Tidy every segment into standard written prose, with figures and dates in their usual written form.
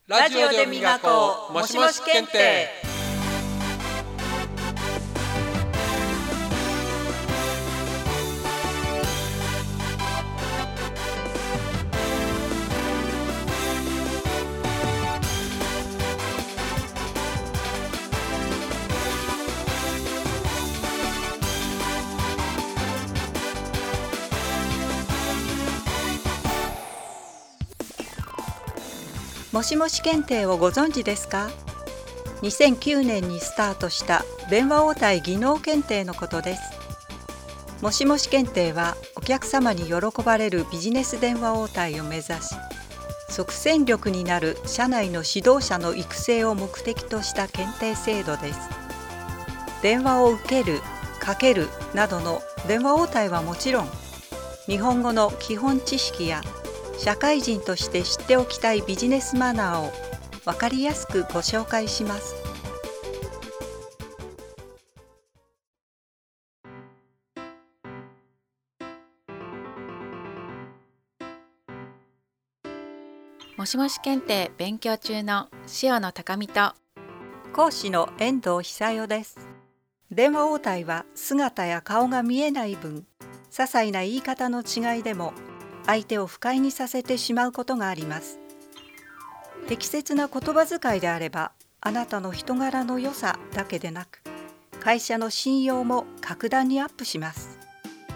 ラジオで磨こうもしもし検定。 もしもし検定をご存知ですか？ 2009 年にスタートした電話応対技能検定のことです。もしもし検定はお客様に喜ばれるビジネス電話応対を目指し、即戦力になる社内の指導者の育成を目的とした検定制度です。電話を受ける、かけるなどの電話応対はもちろん、日本語の基本知識や社会人として知っておきたいビジネスマナーを分かりやすくご紹介します。 もしもし検定勉強中の塩野高美と講師の遠藤久代です。電話応対は姿や顔が見えない分、些細な言い方の違いでも相手を不快にさせてしまうことがあります。適切な言葉遣いであれば、あなたの人柄の良さだけでなく、会社の信用も格段にアップします。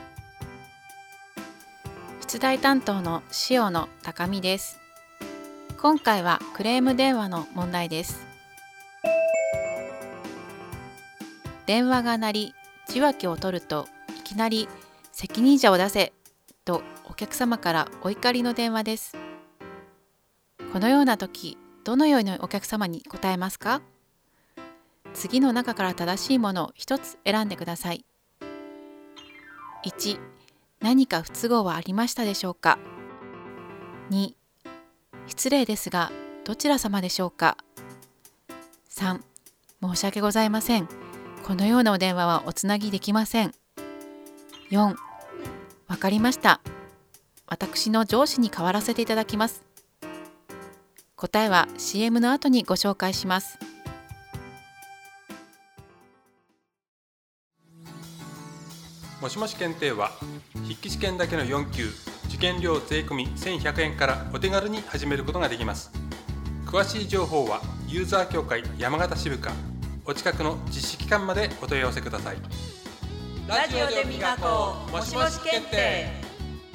出題担当の塩野高美です。今回はクレーム電話の問題です。電話が鳴り、受話器を取るといきなり責任者を出せとお客様からお怒りの電話です。このような時、どのようにお客様に答えますか？次の中から正しいものを一つ選んでください。1、何か不都合はありましたでしょうか？ 2、失礼ですが、どちら様でしょうか？ 3、申し訳ございません。このようなお電話はおつなぎできません。4、わかりました。私の上司に代わらせていただきます。答えは CM の後にご紹介します。 もしもし検定は筆記試験だけの4級、受験料税込1100円からお手軽に始めることができます。詳しい情報はユーザー協会山形支部かお近くの実施機関までお問い合わせください。 ラジオで磨こうもしもし検定。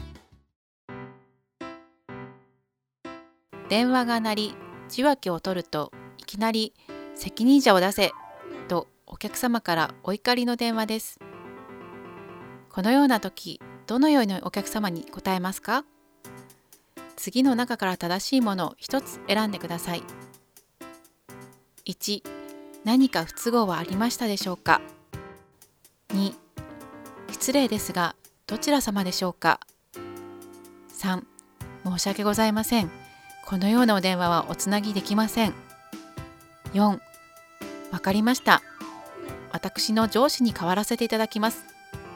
電話が鳴り、受話器を取るといきなり責任者を出せとお客様からお怒りの電話です。このような時、どのようにお客様に答えますか？次の中から正しいものを一つ選んでください。1、何か不都合はありましたでしょうか？ 2、失礼ですが、どちら様でしょうか？ 3、申し訳ございません。このようなお電話はおつなぎできません。4、わかりました。私の上司に代わらせていただきます。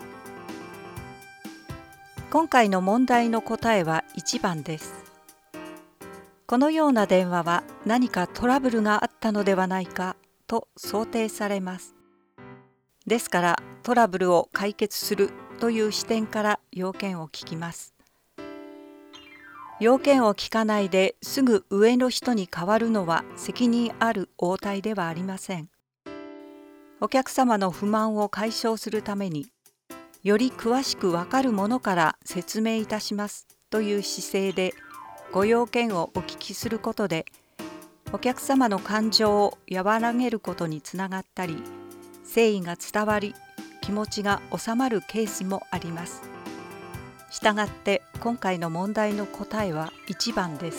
今回の問題の答えは1番です。このような電話は何かトラブルがあったのではないかと想定されます。ですからトラブルを解決するという視点から要件を聞きます。要件を聞かないですぐ上の人に代わるのは責任ある応対ではありません。お客様の不満を解消するために、より詳しくわかるものから説明いたしますという姿勢でご要件をお聞きすることで、お客様の感情を和らげることにつながったり、誠意が伝わり、気持ちが収まるケースもあります。したがって今回の問題の答えは1番です。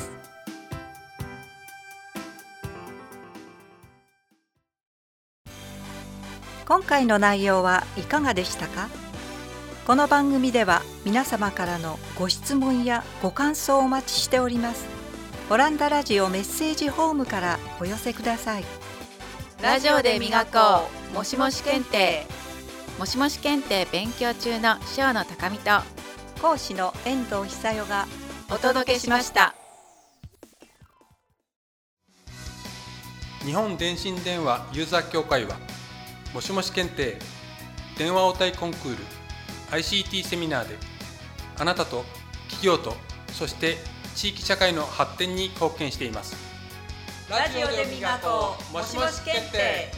今回の内容はいかがでしたか？この番組では皆様からのご質問やご感想をお待ちしております。オランダラジオメッセージホームからお寄せください。 ラジオで磨こうもしもし検定。もしもし検定勉強中の塩野高美と講師の遠藤久代がお届けしました。 日本電信電話ユーザー協会はもしもし検定、電話応対コンクール、 ICT セミナーであなたと企業とそして地域社会の発展に貢献しています。 ラジオでみがとうもしもし検定。